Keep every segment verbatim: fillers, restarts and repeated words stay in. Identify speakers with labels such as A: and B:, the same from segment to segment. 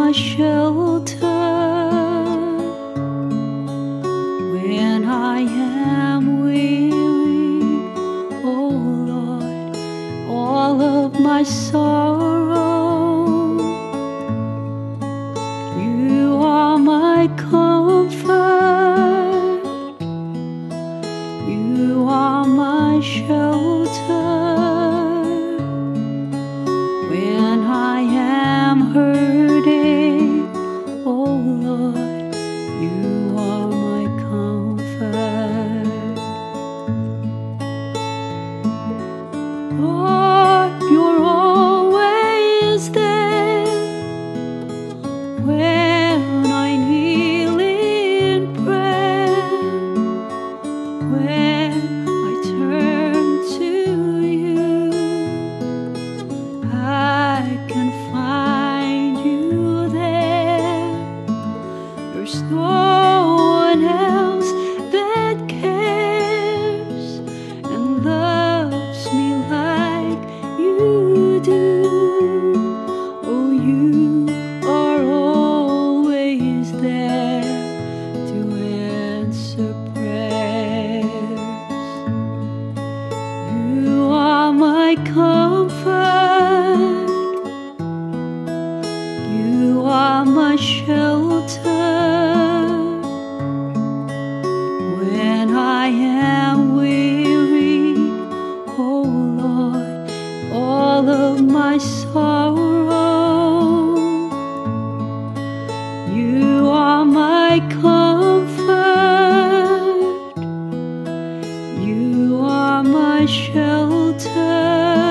A: my shelter when I am weary, oh Lord, all of my sorrow. You are my comfort, you are my shelter when I am hurting, oh Lord, you are my comfort. Lord, you're always there when I kneel in prayer, when I turn to you, I can find you there. There's no one else that cares and loves me like you do. Oh, you are always there to answer prayers. You are my comfort, you are my shelter when I am weary, oh Lord, all of my sorrow. You are my comfort, you are my shelter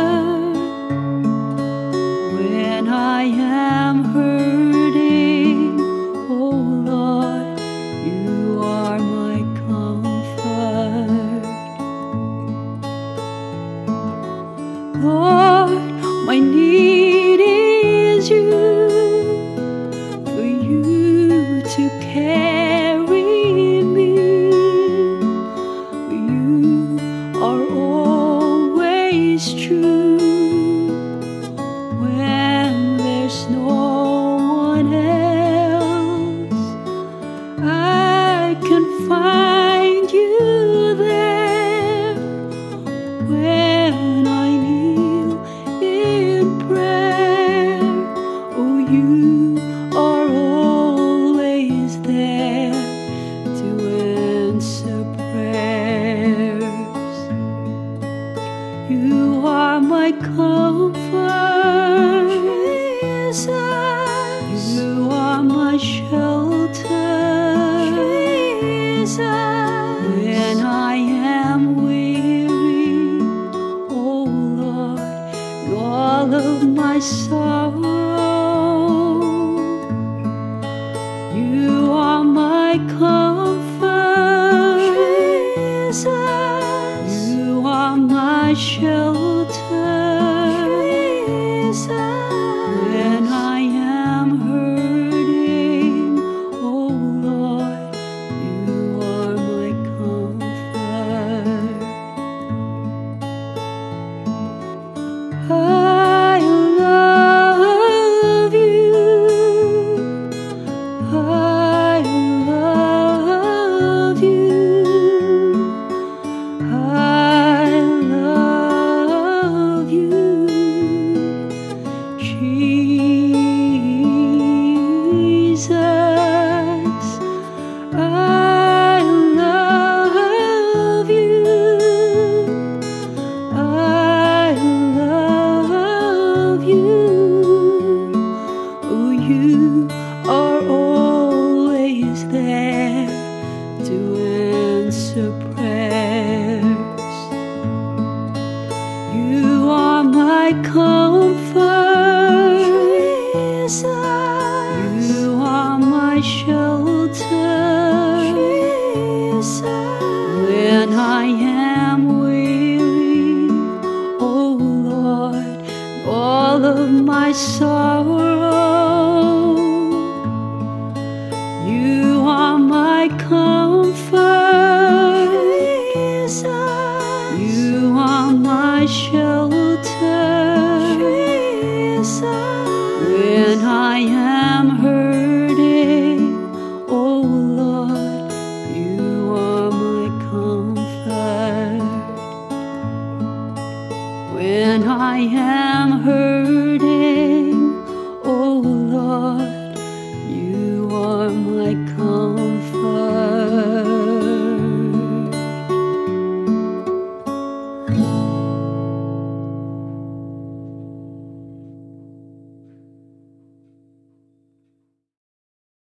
A: when I am hurting, oh Lord, you are my comfort. Lord, my need is you, for you to carry me, for you are always true when there's no one else. I can find you there when I kneel in prayer. Oh, you are always there to answer prayers. You are my comfort, Jesus. You are my shelter, Jesus. When I am weary, oh Lord, and all of my sorrow. You are my comfort, Jesus. You are my shelter, Jesus. When I am hurting, oh Lord, you are my comfort. I love you, I love you, I love you, Jesus. I love you, I love you. Oh, you are always there to answer prayers. You are my comfort, Jesus. You are my shelter, Jesus. When I am weary, oh Lord, all of my sorrow. You are my comfort, Jesus. You are my shelter, Jesus. When I am hurt, when I am hurting.